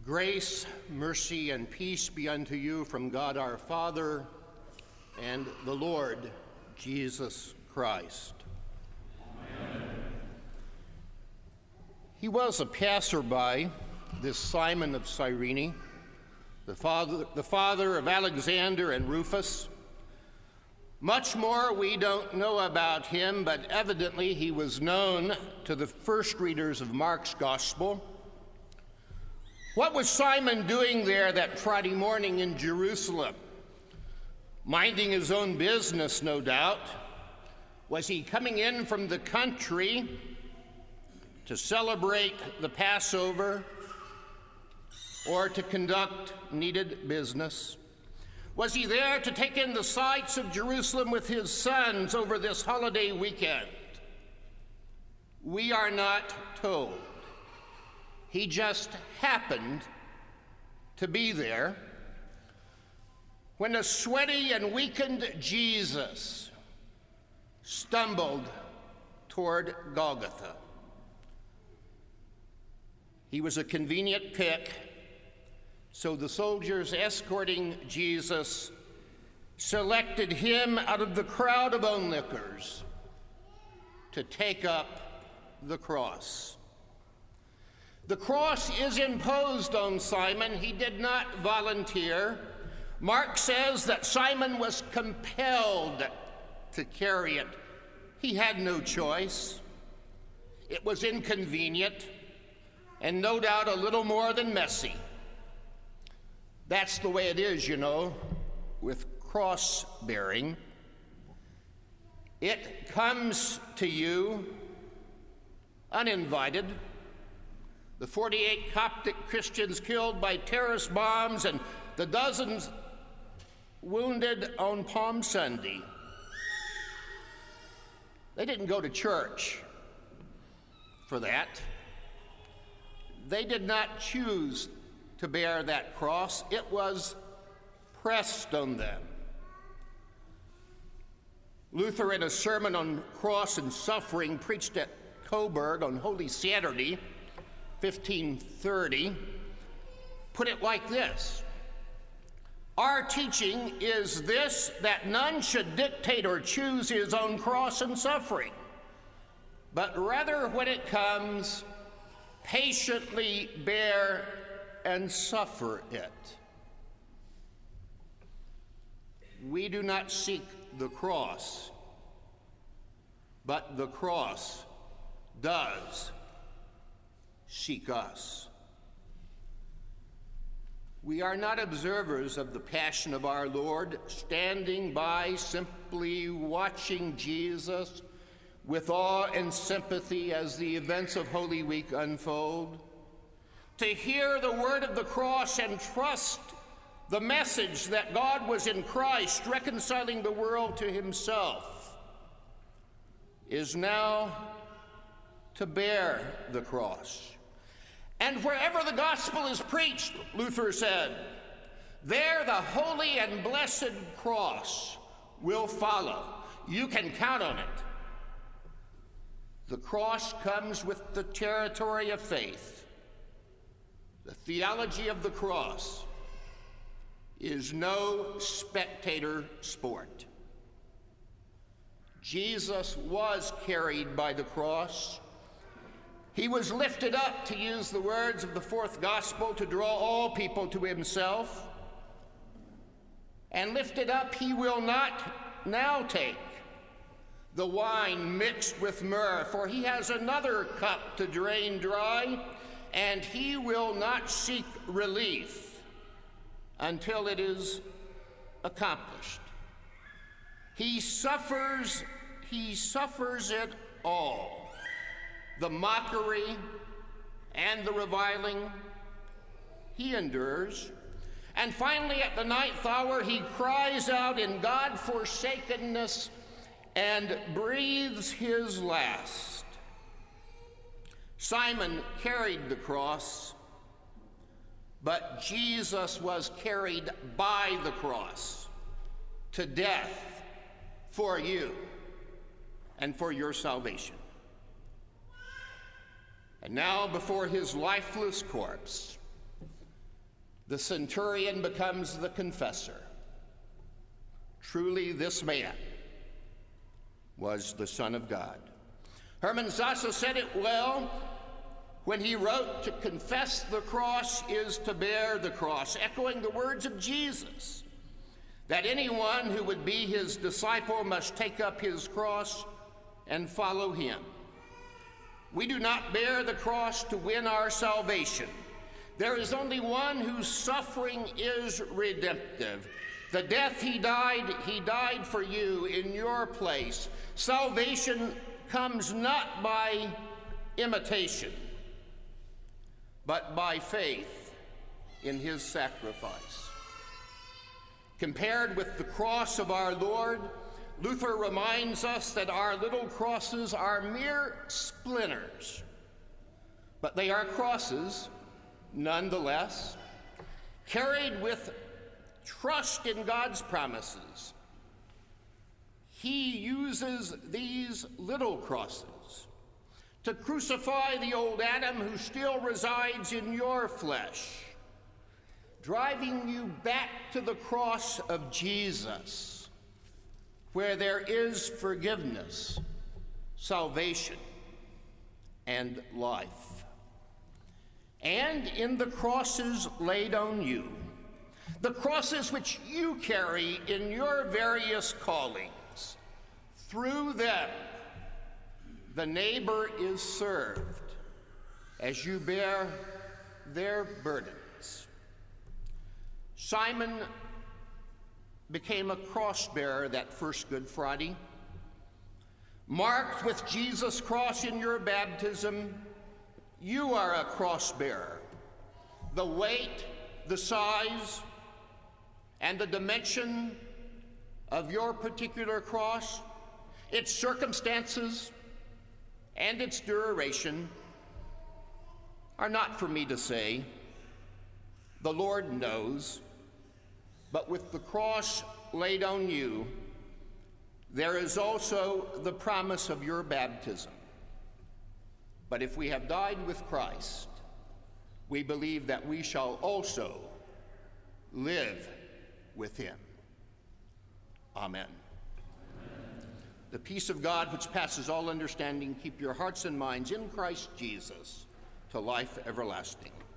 Grace, mercy, and peace be unto you from God our Father and the Lord Jesus Christ. Amen. He was a passerby, this Simon of Cyrene, the father of Alexander and Rufus. Much more we don't know about him, but evidently he was known to the first readers of Mark's Gospel. What was Simon doing there that Friday morning in Jerusalem? Minding his own business, no doubt. Was he coming in from the country to celebrate the Passover or to conduct needed business? Was he there to take in the sights of Jerusalem with his sons over this holiday weekend? We are not told. He just happened to be there when a sweaty and weakened Jesus stumbled toward Golgotha. He was a convenient pick, so the soldiers escorting Jesus selected him out of the crowd of onlookers to take up the cross. The cross is imposed on Simon. He did not volunteer. Mark says that Simon was compelled to carry it. He had no choice. It was inconvenient and no doubt a little more than messy. That's the way it is, you know, with cross-bearing. It comes to you uninvited. The 48 Coptic Christians killed by terrorist bombs and the dozens wounded on Palm Sunday. They didn't go to church for that. They did not choose to bear that cross. It was pressed on them. Luther, in a sermon on cross and suffering preached at Coburg on Holy Saturday, 1530, put it like this: our teaching is this, that none should dictate or choose his own cross and suffering, but rather when it comes, patiently bear and suffer it. We do not seek the cross, but the cross does seek us. We are not observers of the passion of our Lord, standing by simply watching Jesus with awe and sympathy as the events of Holy Week unfold. To hear the word of the cross and trust the message that God was in Christ reconciling the world to himself is now to bear the cross. And wherever the gospel is preached, Luther said, there the holy and blessed cross will follow. You can count on it. The cross comes with the territory of faith. The theology of the cross is no spectator sport. Jesus was carried by the cross. He was lifted up, to use the words of the fourth gospel, to draw all people to himself. And lifted up, he will not now take the wine mixed with myrrh, for he has another cup to drain dry, and he will not seek relief until it is accomplished. He suffers it all. The mockery and the reviling he endures. And finally, at the 9th hour, he cries out in God-forsakenness and breathes his last. Simon carried the cross, but Jesus was carried by the cross to death for you and for your salvation. And now, before his lifeless corpse, the centurion becomes the confessor. Truly, this man was the Son of God. Hermann Sasse said it well when he wrote, "To confess the cross is to bear the cross," echoing the words of Jesus, that anyone who would be his disciple must take up his cross and follow him. We do not bear the cross to win our salvation. There is only one whose suffering is redemptive. The death he died for you in your place. Salvation comes not by imitation, but by faith in his sacrifice. Compared with the cross of our Lord, Luther reminds us that our little crosses are mere splinters, but they are crosses nonetheless, carried with trust in God's promises. He uses these little crosses to crucify the old Adam who still resides in your flesh, driving you back to the cross of Jesus, where there is forgiveness, salvation, and life. And in the crosses laid on you, the crosses which you carry in your various callings, through them the neighbor is served as you bear their burdens. Simon became a cross bearer that first Good Friday. Marked with Jesus' cross in your baptism, you are a cross bearer. The weight, the size, and the dimension of your particular cross, its circumstances, and its duration are not for me to say. The Lord knows. But with the cross laid on you, there is also the promise of your baptism. But if we have died with Christ, we believe that we shall also live with him. Amen. The peace of God, which passes all understanding, keep your hearts and minds in Christ Jesus to life everlasting.